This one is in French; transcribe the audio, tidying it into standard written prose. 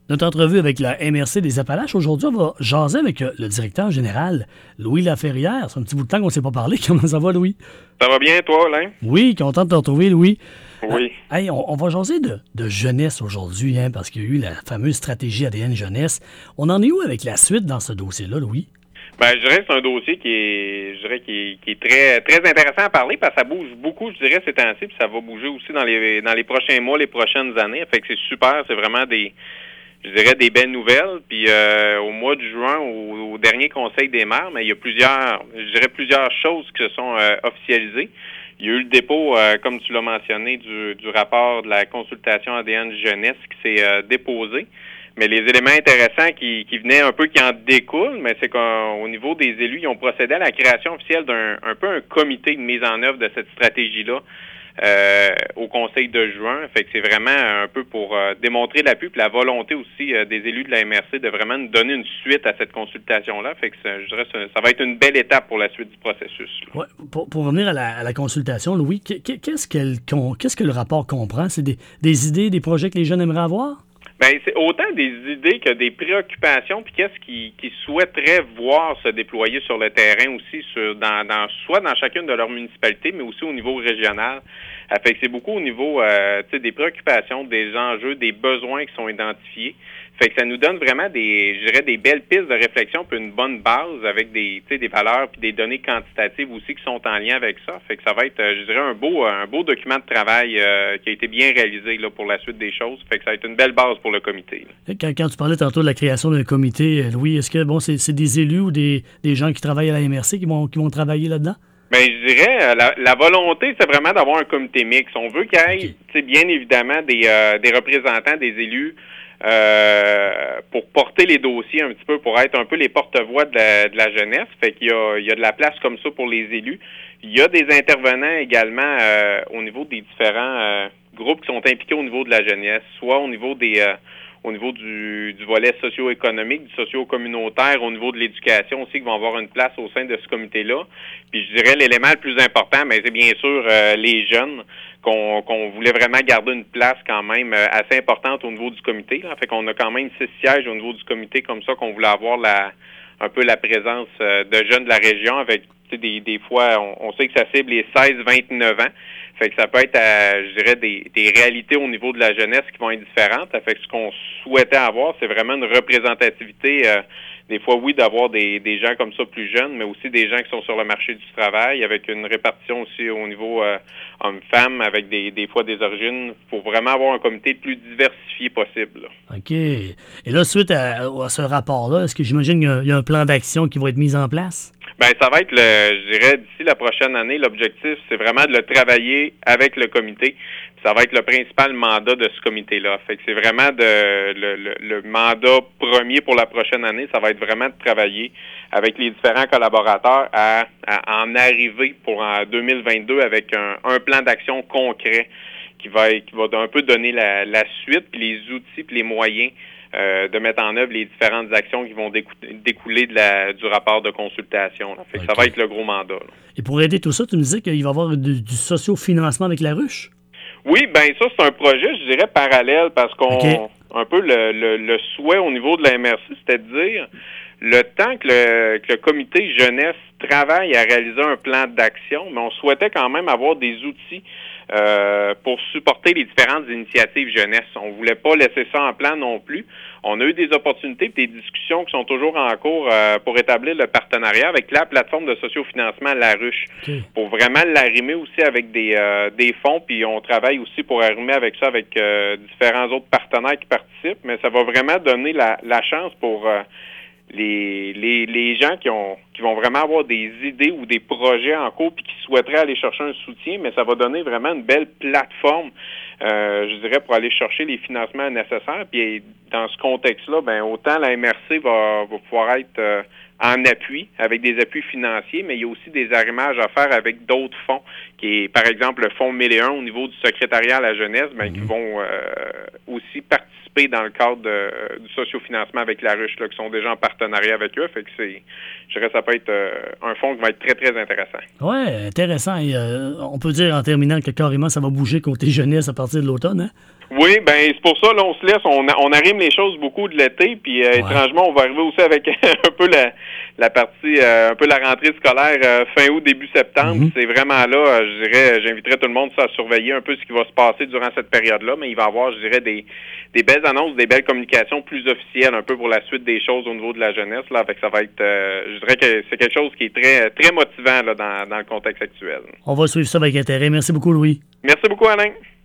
Notre entrevue avec la MRC des Appalaches. Aujourd'hui, on va jaser avec le directeur général, Louis Laferrière. C'est un petit bout de temps qu'on ne s'est pas parlé. Comment ça va, Louis? Ça va bien, toi, Alain? Oui, content de te retrouver, Louis. Oui. Hey, on va jaser de jeunesse aujourd'hui, hein, parce qu'il y a eu la fameuse stratégie ADN jeunesse. On en est où avec la suite dans ce dossier-là, Louis? Ben, je dirais que c'est un dossier qui est très, très intéressant à parler parce que ça bouge beaucoup, je dirais, ces temps-ci, puis ça va bouger aussi dans les prochains mois, les prochaines années. Fait que c'est super, c'est vraiment des belles nouvelles. Puis au mois de juin, au dernier Conseil des maires, mais il y a plusieurs choses qui se sont officialisées. Il y a eu le dépôt, comme tu l'as mentionné, du rapport de la consultation ADN jeunesse qui s'est déposé. Mais les éléments intéressants qui venaient un peu, qui en découlent, mais c'est qu'au niveau des élus, ils ont procédé à la création officielle d'un peu un comité de mise en œuvre de cette stratégie-là au Conseil de juin. Fait que c'est vraiment un peu pour démontrer l'appui et la volonté aussi des élus de la MRC de vraiment nous donner une suite à cette consultation-là. Fait que je dirais que ça va être une belle étape pour la suite du processus. Ouais, pour revenir à la consultation, Louis, qu'est-ce que le rapport comprend? C'est des idées, des projets que les jeunes aimeraient avoir? Ben, c'est autant des idées que des préoccupations, puis qu'est-ce qu'ils souhaiteraient voir se déployer sur le terrain aussi, soit dans chacune de leurs municipalités, mais aussi au niveau régional. Fait que c'est beaucoup au niveau des préoccupations, des enjeux, des besoins qui sont identifiés. Fait que ça nous donne vraiment des belles pistes de réflexion puis une bonne base avec des valeurs puis des données quantitatives aussi qui sont en lien avec ça. Fait que ça va être, je dirais, un beau document de travail qui a été bien réalisé là, pour la suite des choses. Fait que ça va être une belle base pour le comité. Quand tu parlais tantôt de la création d'un comité, Louis, est-ce que c'est des élus ou des gens qui travaillent à la MRC qui vont travailler là-dedans? Ben, je dirais, la volonté, c'est vraiment d'avoir un comité mixte. On veut qu'il y ait, bien évidemment, des représentants, des élus, pour porter les dossiers un petit peu, pour être un peu les porte-voix de la jeunesse. Fait qu'il y a de la place comme ça pour les élus. Il y a des intervenants également au niveau des différents groupes qui sont impliqués au niveau de la jeunesse, soit au niveau du volet socio-économique, du socio-communautaire, au niveau de l'éducation aussi, qui vont avoir une place au sein de ce comité-là. Puis je dirais l'élément le plus important, mais c'est bien sûr les jeunes, qu'on voulait vraiment garder une place quand même assez importante au niveau du comité. Là. Fait qu'on a quand même 6 sièges au niveau du comité comme ça, qu'on voulait avoir un peu la présence de jeunes de la région avec des fois, on sait que ça cible les 16-29 ans. Fait que ça peut être, je dirais, des réalités au niveau de la jeunesse qui vont être différentes. Fait que ce qu'on souhaitait avoir, c'est vraiment une représentativité, des fois, oui, d'avoir des gens comme ça plus jeunes, mais aussi des gens qui sont sur le marché du travail, avec une répartition aussi au niveau hommes-femmes, avec des fois des origines, pour vraiment avoir un comité le plus diversifié possible. Là. OK. Et là, suite à ce rapport-là, est-ce que j'imagine qu'il y a un plan d'action qui va être mis en place? Ben, ça va être, je dirais, d'ici la prochaine année, l'objectif, c'est vraiment de le travailler avec le comité. Ça va être le principal mandat de ce comité-là. Fait que c'est vraiment le mandat premier pour la prochaine année, ça va être vraiment de travailler avec les différents collaborateurs à en arriver pour en 2022 avec un plan d'action concret qui va un peu donner la suite, puis les outils, puis les moyens de mettre en œuvre les différentes actions qui vont découler du rapport de consultation. Fait que ça va être le gros mandat. Là. Et pour aider tout ça, tu me disais qu'il va y avoir du socio-financement avec la ruche? Oui, ben ça, c'est un projet, je dirais, parallèle, parce un peu le souhait au niveau de la MRC, c'était de dire le temps que le comité jeunesse travaille à réaliser un plan d'action, mais on souhaitait quand même avoir des outils pour supporter les différentes initiatives jeunesse. On voulait pas laisser ça en plan non plus. On a eu des opportunités et des discussions qui sont toujours en cours pour établir le partenariat avec la plateforme de sociofinancement La Ruche, pour vraiment l'arrimer aussi avec des fonds, puis on travaille aussi pour arrimer avec ça avec différents autres partenaires qui participent, mais ça va vraiment donner la chance pour les gens qui vont vraiment avoir des idées ou des projets en cours puis qui souhaiteraient aller chercher un soutien, mais ça va donner vraiment une belle plateforme, je dirais, pour aller chercher les financements nécessaires. Puis dans ce contexte-là, ben autant la MRC va pouvoir être en appui, avec des appuis financiers, mais il y a aussi des arrimages à faire avec d'autres fonds, qui est, par exemple, le fonds 1001 au niveau du secrétariat à la jeunesse, qui vont aussi participer dans le cadre du sociofinancement avec la ruche, là, qui sont déjà en partenariat avec eux. Fait que je dirais que ça peut être un fonds qui va être très, très intéressant. Oui, intéressant. Et, on peut dire en terminant que carrément ça va bouger côté jeunesse à partir de l'automne, hein? Oui, c'est pour ça, là, on se laisse, on arrime les choses beaucoup de l'été, puis étrangement, on va arriver aussi avec un peu la partie, un peu la rentrée scolaire fin août, début septembre. C'est vraiment là, je dirais, j'inviterais tout le monde à surveiller un peu ce qui va se passer durant cette période-là, mais il va y avoir, je dirais, des belles annonces, des belles communications plus officielles, un peu pour la suite des choses au niveau de la jeunesse, là, avec ça va être, je dirais que c'est quelque chose qui est très, très motivant, là, dans le contexte actuel. On va suivre ça avec intérêt. Merci beaucoup, Louis. Merci beaucoup, Alain.